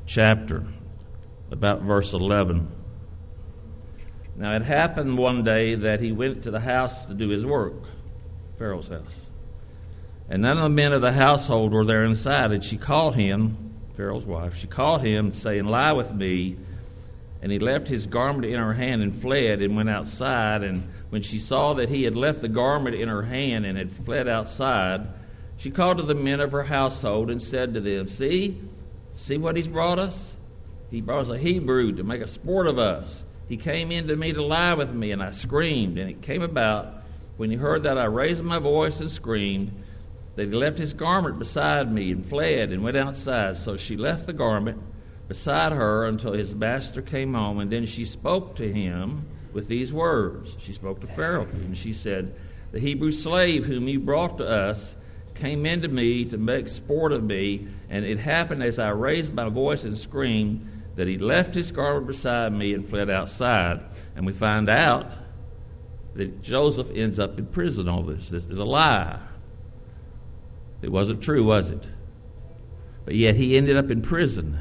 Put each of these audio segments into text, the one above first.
chapter, about verse 11. Now it happened one day that he went to the house to do his work, Pharaoh's house. And none of the men of the household were there inside, and she called him, Pharaoh's wife, she called him, saying, "Lie with me." And he left his garment in her hand and fled and went outside. And when she saw that he had left the garment in her hand and had fled outside, she called to the men of her household and said to them, See what he's brought us? He brought us a Hebrew to make a sport of us. He came in to me to lie with me, and I screamed. And it came about, when he heard that I raised my voice and screamed, that he left his garment beside me and fled and went outside. So she left the garment beside her until his master came home, and then she spoke to him with these words. She spoke to Pharaoh, and she said, "The Hebrew slave whom you brought to us came into me to make sport of me, and it happened as I raised my voice and screamed that he left his garment beside me and fled outside." And we find out that Joseph ends up in prison. All this is a lie. It wasn't true, was it? But yet he ended up in prison.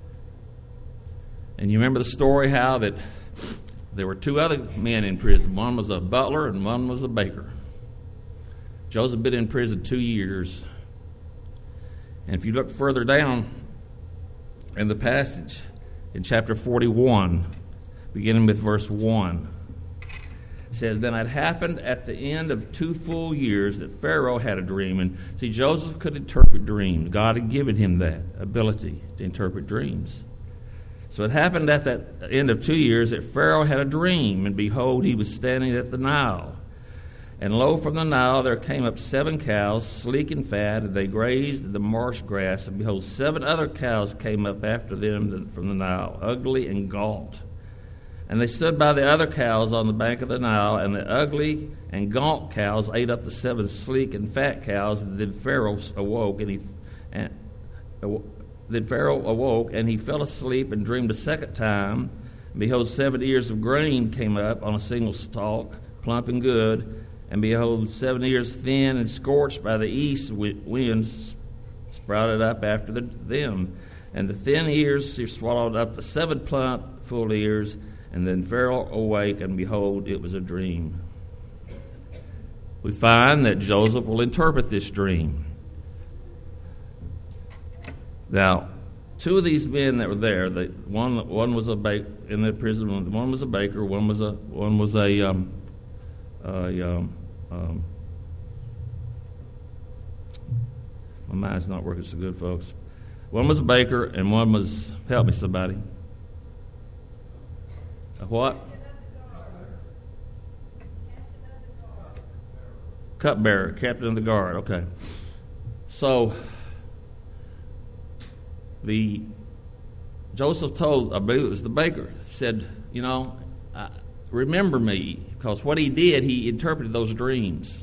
And you remember the story how that there were two other men in prison. One was a butler and one was a baker. Joseph had been in prison 2 years. And if you look further down in the passage, in chapter 41, beginning with verse 1, it says, "Then it happened at the end of 2 full years that Pharaoh had a dream." And see, Joseph could interpret dreams. God had given him that ability to interpret dreams. So it happened at the end of 2 years that Pharaoh had a dream, and behold, he was standing at the Nile. And lo, from the Nile there came up 7 cows, sleek and fat, and they grazed in the marsh grass. And behold, 7 other cows came up after them from the Nile, ugly and gaunt. And they stood by the other cows on the bank of the Nile, and the ugly and gaunt cows ate up the 7 sleek and fat cows. And then Pharaoh awoke, and he fell asleep and dreamed a second time. And behold, 7 ears of grain came up on a single stalk, plump and good. And behold, 7 ears thin and scorched by the east winds sprouted up after them. And the thin ears swallowed up the 7 plump, full ears. And then Pharaoh awake, and behold, it was a dream. We find that Joseph will interpret this dream. Now, 2 of these men that were there, one was a baker in the prison. One was a baker. One was a my mind's not working so good, folks. One was a baker, and one was, help me, somebody. A what? Cupbearer, captain of the guard. Okay. So Joseph told, I believe it was the baker, said, remember me, because what he did, he interpreted those dreams.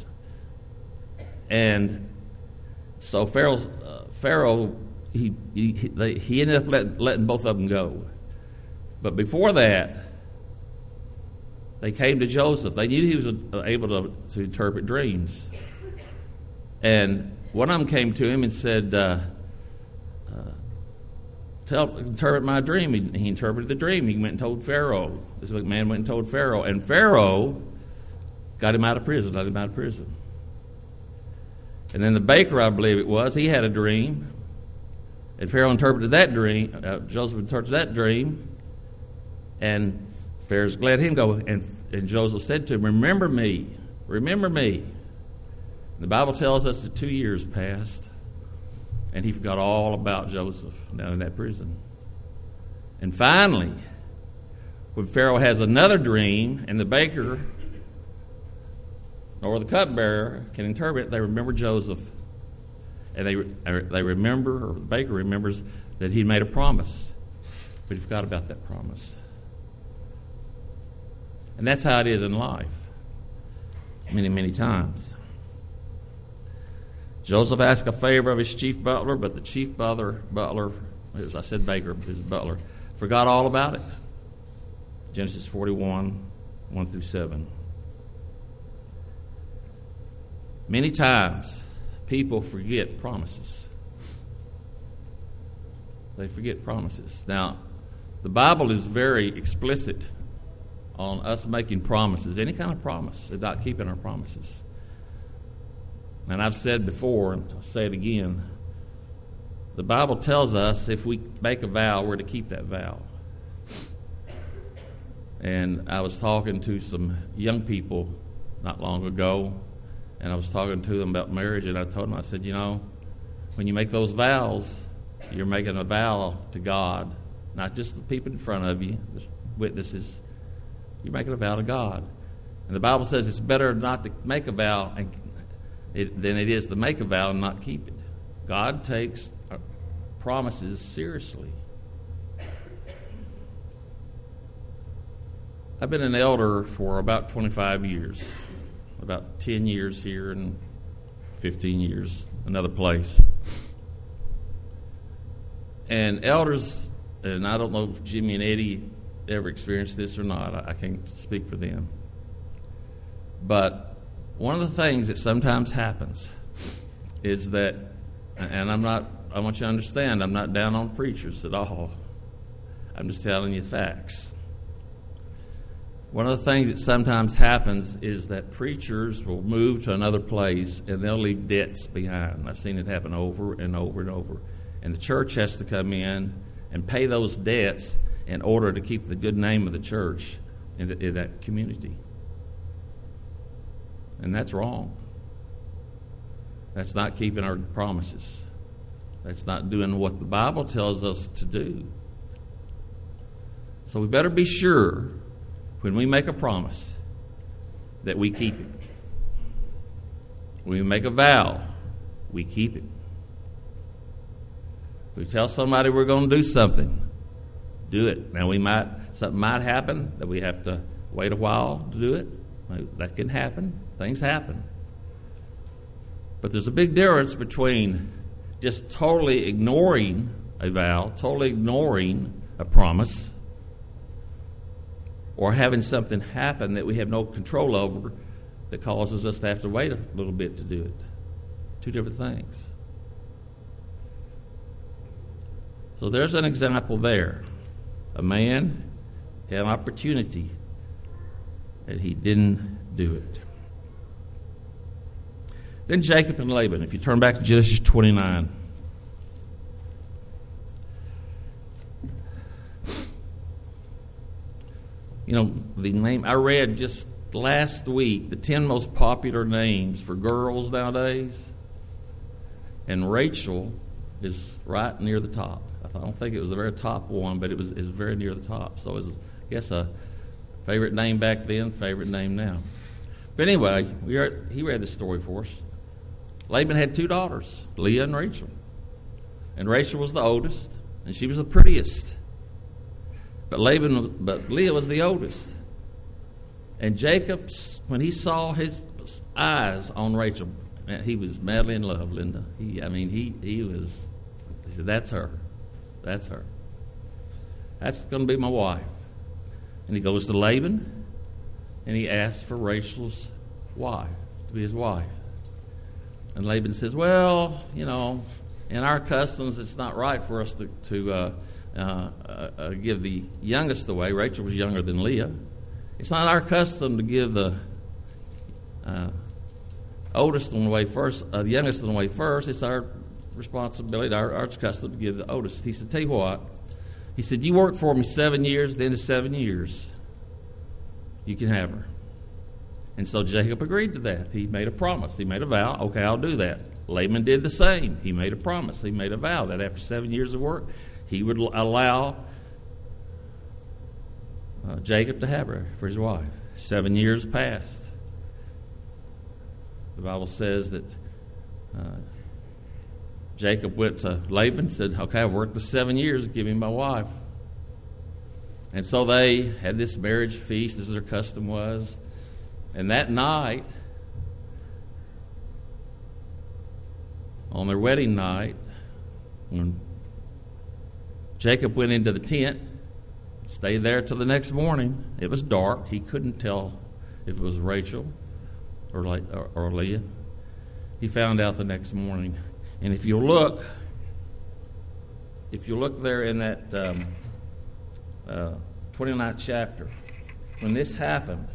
And so Pharaoh, he ended up letting both of them go. But before that, they came to Joseph. They knew he was able to interpret dreams. And one of them came to him and said, interpret my dream. He interpreted the dream. He went and told Pharaoh. This man went and told Pharaoh. And Pharaoh got him out of prison, let him out of prison. And then the baker, I believe it was, he had a dream. And Pharaoh interpreted that dream. Joseph interpreted that dream. And Pharaoh let him go. And Joseph said to him, remember me. Remember me. The Bible tells us that 2 years passed. And he forgot all about Joseph down in that prison. And finally, when Pharaoh has another dream, and the baker or the cupbearer can interpret, they remember Joseph. And they remember, or the baker remembers, that he made a promise. But he forgot about that promise. And that's how it is in life. Many, many times. Joseph asked a favor of his chief butler, but the chief butler, as I said baker, but his butler, forgot all about it. Genesis 41, 1 through 7. Many times, people forget promises. They forget promises. Now, the Bible is very explicit on us making promises, any kind of promise, and not keeping our promises. And I've said before, and I'll say it again, the Bible tells us if we make a vow, we're to keep that vow. And I was talking to some young people not long ago, and I was talking to them about marriage, and I told them, I said, when you make those vows, you're making a vow to God, not just the people in front of you, the witnesses. You're making a vow to God. And the Bible says it's better not to make a vow than it is to make a vow and not keep it. God takes promises seriously. I've been an elder for about 25 years, about 10 years here and 15 years another place. And elders, and I don't know if Jimmy and Eddie ever experienced this or not. I can't speak for them. But one of the things that sometimes happens is that, and I want you to understand, I'm not down on preachers at all. I'm just telling you facts. One of the things that sometimes happens is that preachers will move to another place and they'll leave debts behind. I've seen it happen over and over and over. And the church has to come in and pay those debts in order to keep the good name of the church in that community. And that's wrong. That's not keeping our promises. That's not doing what the Bible tells us to do. So we better be sure when we make a promise that we keep it. When we make a vow, we keep it. We tell somebody we're going to do something, do it. Now something might happen that we have to wait a while to do it. That can happen. Things happen. But there's a big difference between just totally ignoring a vow, totally ignoring a promise, or having something happen that we have no control over that causes us to have to wait a little bit to do it. Two different things. So there's an example there. A man had an opportunity and he didn't do it. Then Jacob and Laban. If you turn back to Genesis 29. The name I read just last week, the 10 most popular names for girls nowadays, and Rachel is right near the top. I don't think it was the very top one, but it was very near the top. So it was, I guess, a favorite name back then, favorite name now. But anyway, he read the story for us. Laban had 2 daughters, Leah and Rachel. And Rachel was the oldest, and she was the prettiest. But Leah was the oldest. And Jacob, when he saw his eyes on Rachel, man, he was madly in love, Linda. He said, that's her. That's her. That's going to be my wife. And he goes to Laban, and he asks for Rachel's wife, to be his wife. And Laban says, well, in our customs, it's not right for us to give the youngest away. Rachel was younger than Leah. It's not our custom to give the oldest one away first, the youngest one away first. It's our responsibility, our custom to give the oldest. He said, tell you what. He said, you work for me 7 years, then to 7 years, you can have her. And so Jacob agreed to that. He made a promise. He made a vow. Okay, I'll do that. Laban did the same. He made a promise. He made a vow that after 7 years of work, he would allow Jacob to have her for his wife. 7 years passed. The Bible says that Jacob went to Laban and said, okay, I've worked the 7 years, give me my wife. And so they had this marriage feast, as their custom was. And that night, on their wedding night, when Jacob went into the tent, stayed there till the next morning. It was dark. He couldn't tell if it was Rachel or Leah. He found out the next morning. And if you'll look if you look there in that 29th chapter, when this happened,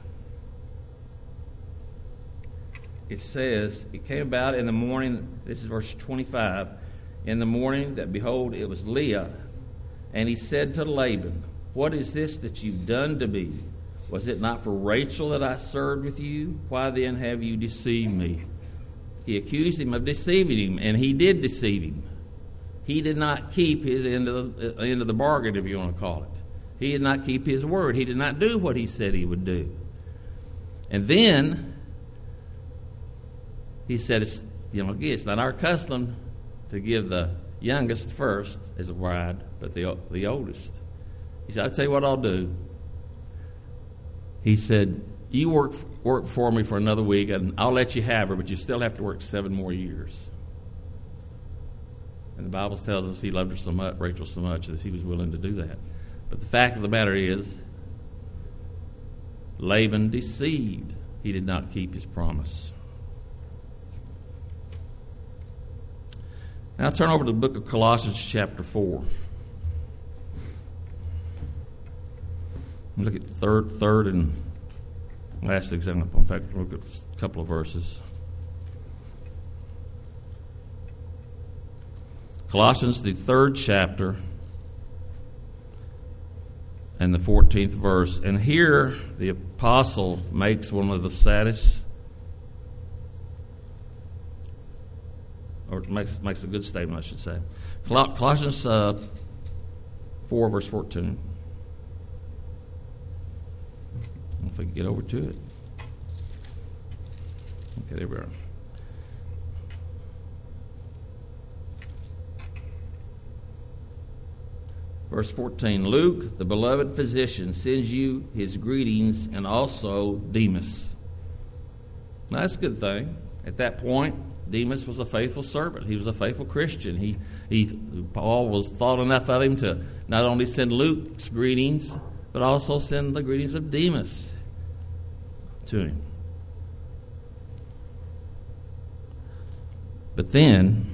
it says, it came about in the morning, this is verse 25, in the morning that, behold, it was Leah, and he said to Laban, what is this that you've done to me? Was it not for Rachel that I served with you? Why then have you deceived me? He accused him of deceiving him, and he did deceive him. He did not keep his end of the bargain, if you want to call it. He did not keep his word. He did not do what he said he would do. And then he said, it's not our custom to give the youngest first as a bride, but the oldest. He said, I'll tell you what I'll do. He said, you work for me for another week, and I'll let you have her, but you still have to work 7 more years. And the Bible tells us he loved her so much, Rachel so much, that he was willing to do that. But the fact of the matter is, Laban deceived. He did not keep his promise. Now turn over to the book of Colossians chapter 4. Look at third and last example. In fact, look at a couple of verses. Colossians, the 3rd chapter, and the 14th verse. And here the apostle makes one of the saddest, or makes a good statement, I should say. Colossians 4, verse 14. If I can get over to it. Okay, there we are. Verse 14, Luke, the beloved physician, sends you his greetings, and also Demas. Now, that's a good thing. At that point, Demas was a faithful servant. He was a faithful Christian. Paul was thought enough of him to not only send Luke's greetings, but also send the greetings of Demas to him. But then,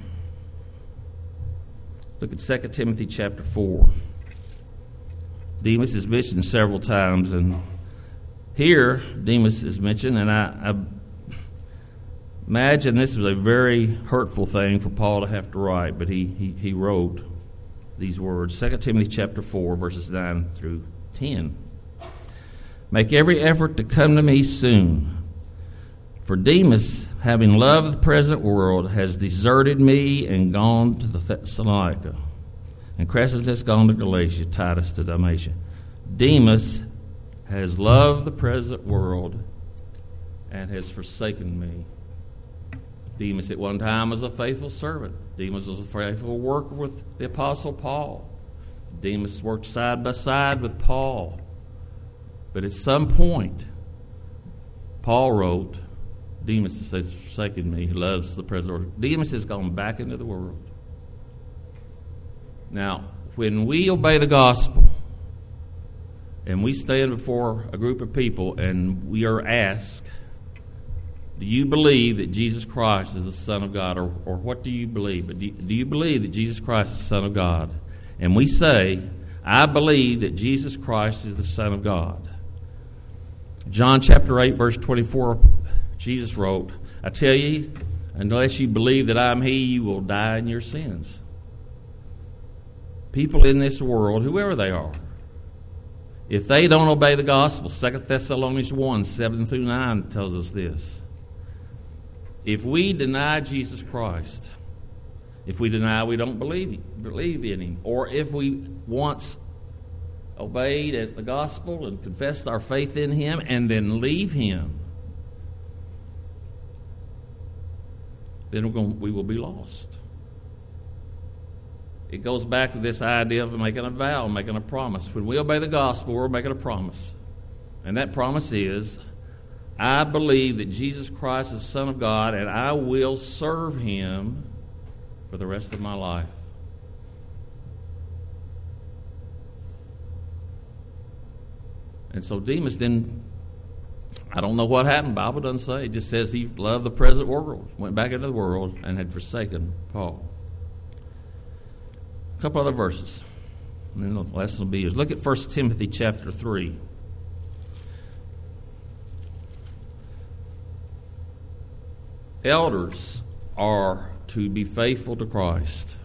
look at 2 Timothy chapter 4. Demas is mentioned several times, and here Demas is mentioned, and I imagine this was a very hurtful thing for Paul to have to write, but he wrote these words. 2 Timothy chapter 4, verses 9 through 10. Make every effort to come to me soon. For Demas, having loved the present world, has deserted me and gone to the Thessalonica. And Crescens has gone to Galatia, Titus to Dalmatia. Demas has loved the present world and has forsaken me. Demas at one time was a faithful servant. Demas was a faithful worker with the Apostle Paul. Demas worked side by side with Paul. But at some point, Paul wrote, Demas has forsaken me. He loves the present world. Demas has gone back into the world. Now, when we obey the gospel and we stand before a group of people and we are asked, do you believe that Jesus Christ is the Son of God, or what do you believe? But do you believe that Jesus Christ is the Son of God? And we say, I believe that Jesus Christ is the Son of God. John chapter 8, verse 24, Jesus wrote, I tell you, unless you believe that I am He, you will die in your sins. People in this world, whoever they are, if they don't obey the gospel, 2 Thessalonians 1, 7 through 9 tells us this. If we deny Jesus Christ, if we deny we don't believe in Him, or if we once obeyed the gospel and confessed our faith in Him and then leave Him, then we will be lost. It goes back to this idea of making a vow, making a promise. When we obey the gospel, we're making a promise. And that promise is, I believe that Jesus Christ is the Son of God, and I will serve Him for the rest of my life. And so Demas then, I don't know what happened. The Bible doesn't say. It just says he loved the present world, went back into the world, and had forsaken Paul. A couple other verses. And then the lesson will be yours. Look at 1 Timothy chapter 3. Elders are to be faithful to Christ.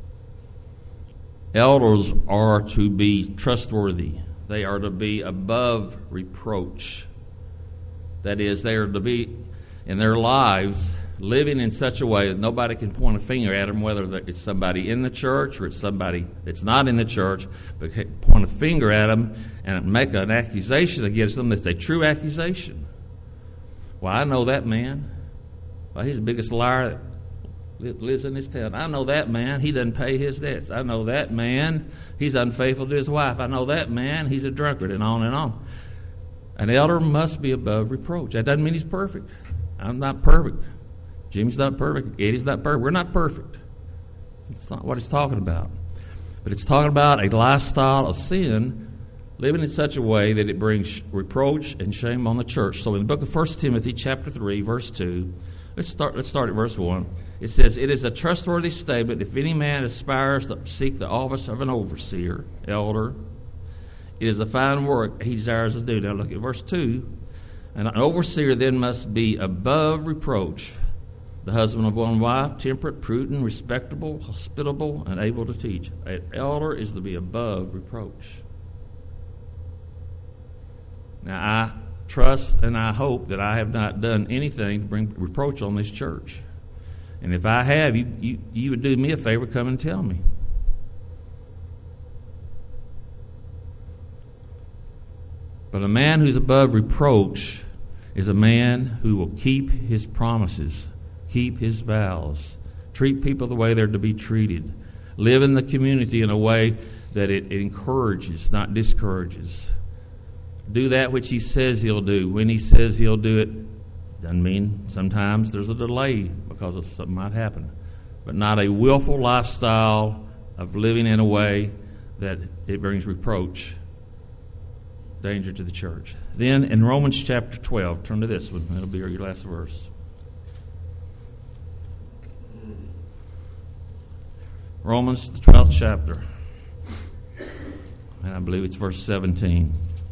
Elders are to be trustworthy. They are to be above reproach. That is, they are to be in their lives living in such a way that nobody can point a finger at them, whether it's somebody in the church or it's somebody that's not in the church, but point a finger at them and make an accusation against them that's a true accusation. Well, I know that man. Well, he's the biggest liar that lives in this town. I know that man. He doesn't pay his debts. I know that man. He's unfaithful to his wife. I know that man. He's a drunkard, and on and on. An elder must be above reproach. That doesn't mean he's perfect. I'm not perfect. Jimmy's not perfect. Eddie's not perfect. We're not perfect. It's not what it's talking about. But it's talking about a lifestyle of sin, living in such a way that it brings reproach and shame on the church. So in the book of 1 Timothy chapter 3, verse 2, let's start at verse 1. It says, "It is a trustworthy statement if any man aspires to seek the office of an overseer, elder. It is a fine work he desires to do." Now look at verse 2. "And an overseer then must be above reproach, the husband of one wife, temperate, prudent, respectable, hospitable, and able to teach." An elder is to be above reproach. Now I trust and I hope that I have not done anything to bring reproach on this church. And if I have, you would do me a favor, come and tell me. But a man who's above reproach is a man who will keep his promises, keep his vows, treat people the way they're to be treated, live in the community in a way that it encourages, not discourages. Do that which he says he'll do. When he says he'll do it, doesn't mean sometimes there's a delay because of something might happen. But not a willful lifestyle of living in a way that it brings reproach, danger to the church. Then in Romans chapter 12, turn to this one. That'll be your last verse. Romans, the 12th chapter. And I believe it's verse 17.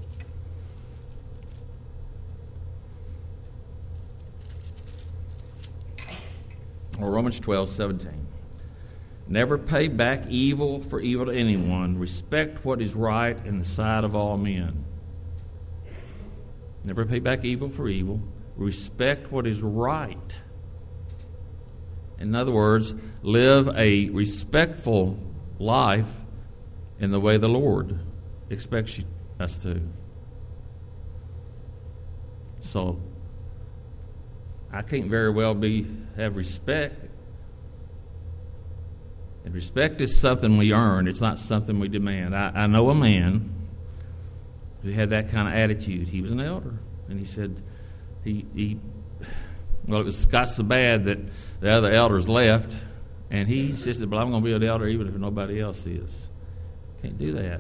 Or Romans 12:17. "Never pay back evil for evil to anyone. Respect what is right in the sight of all men." Never pay back evil for evil. Respect what is right. In other words, live a respectful life in the way the Lord expects us to. So, I can't very well have respect. And respect is something we earn. It's not something we demand. I know a man who had that kind of attitude. He was an elder. And he said, it got so bad that the other elders left. And he insisted, "Well, I'm going to be an elder even if nobody else is." Can't do that.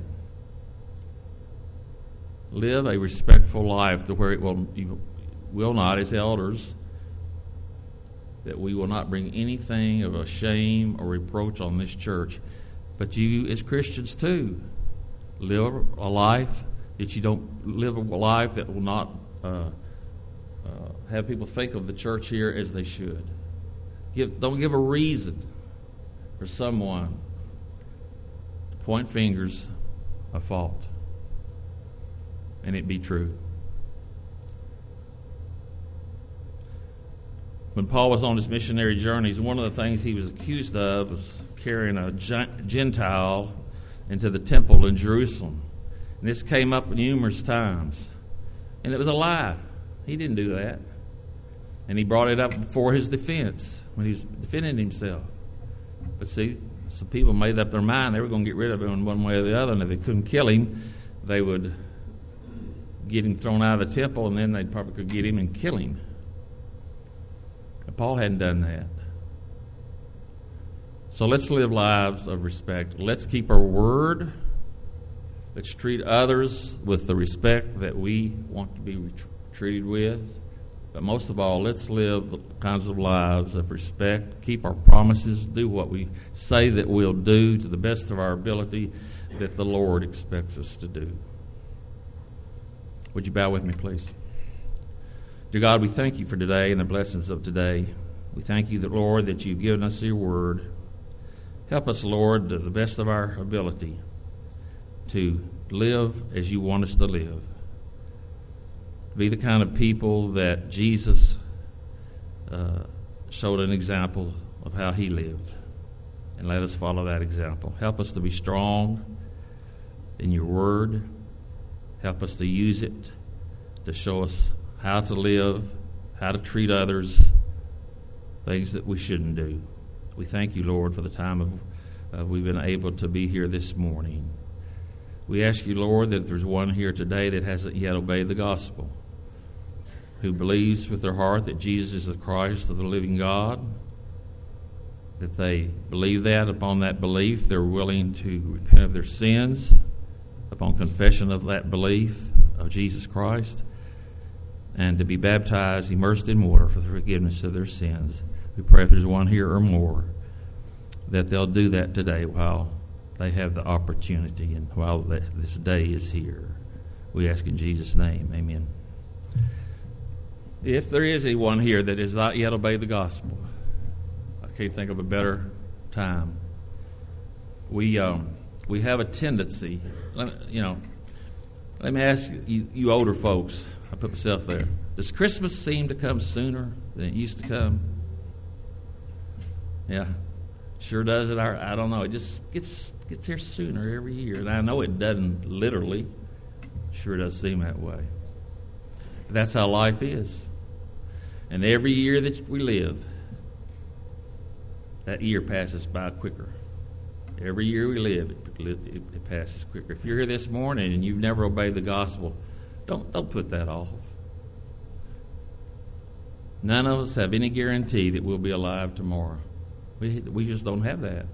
Live a respectful life to where you will not, as elders, that we will not bring anything of a shame or reproach on this church. But you, as Christians too, live a life that you don't live a life that will not have people think of the church here as they should. Don't give a reason for someone to point fingers of fault, and it be true. When Paul was on his missionary journeys, one of the things he was accused of was carrying a Gentile into the temple in Jerusalem. And this came up numerous times. And it was a lie. He didn't do that. And he brought it up for his defense when he was defending himself. But see, some people made up their mind they were going to get rid of him in one way or the other. And if they couldn't kill him, they would get him thrown out of the temple, and then they probably could get him and kill him. Paul hadn't done that. So let's live lives of respect. Let's keep our word. Let's treat others with the respect that we want to be treated with. But most of all, let's live the kinds of lives of respect, keep our promises, do what we say that we'll do to the best of our ability that the Lord expects us to do. Would you bow with me, please? Dear God, we thank you for today and the blessings of today. We thank you, Lord, that you've given us your word. Help us, Lord, to the best of our ability to live as you want us to live. Be the kind of people that Jesus showed an example of how he lived. And let us follow that example. Help us to be strong in your word. Help us to use it to show us how to live, how to treat others, things that we shouldn't do. We thank you, Lord, for the time we've been able to be here this morning. We ask you, Lord, that if there's one here today that hasn't yet obeyed the gospel, who believes with their heart that Jesus is the Christ of the living God, that they believe that, upon that belief they're willing to repent of their sins, upon confession of that belief of Jesus Christ, and to be baptized, immersed in water for the forgiveness of their sins. We pray if there's one here or more, that they'll do that today while they have the opportunity and while this day is here. We ask in Jesus' name, amen. If there is anyone here that has not yet obeyed the gospel, I can't think of a better time. We have a tendency, let me ask you older folks, I put myself there, does Christmas seem to come sooner than it used to come? Yeah, sure does. I don't know, it just gets here sooner every year. And I know it doesn't literally, sure does seem that way. But that's how life is. And every year that we live, that year passes by quicker. Every year we live, it passes quicker. If you're here this morning and you've never obeyed the gospel, don't put that off. None of us have any guarantee that we'll be alive tomorrow. We just don't have that.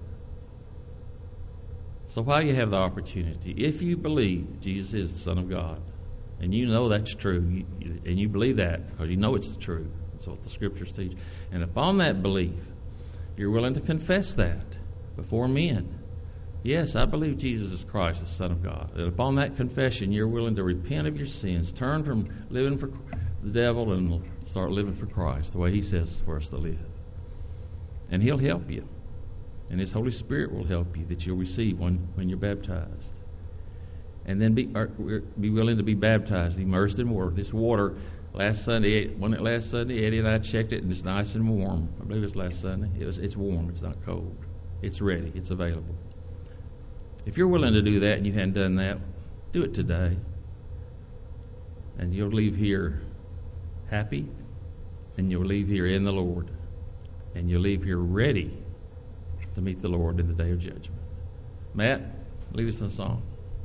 So while you have the opportunity, if you believe Jesus is the Son of God, and you know that's true, and you believe that because you know it's true, that's what the Scriptures teach, and upon that belief, you're willing to confess that before men. Yes, I believe Jesus is Christ, the Son of God. And upon that confession, you're willing to repent of your sins, turn from living for the devil and start living for Christ, the way he says for us to live. And he'll help you. And his Holy Spirit will help you that you'll receive when you're baptized. And then be willing to be baptized, immersed in water. This water, last Sunday, Eddie and I checked it, and it's nice and warm. I believe it was last Sunday. It's warm. It's not cold. It's ready. It's available. If you're willing to do that and you hadn't done that, do it today. And you'll leave here happy, and you'll leave here in the Lord. And you'll leave here ready to meet the Lord in the day of judgment. Matt, lead us in a song.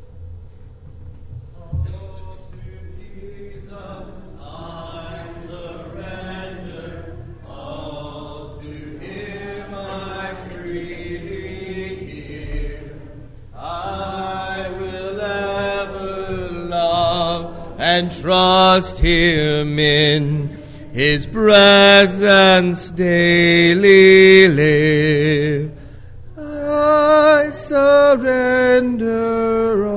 And trust him in his presence daily live. I surrender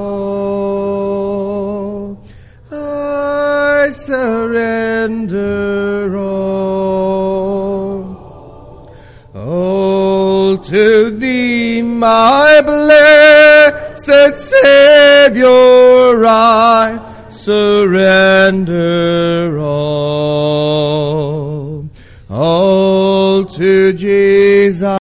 all. I surrender all. All to thee, my blessed Savior, I surrender all to Jesus.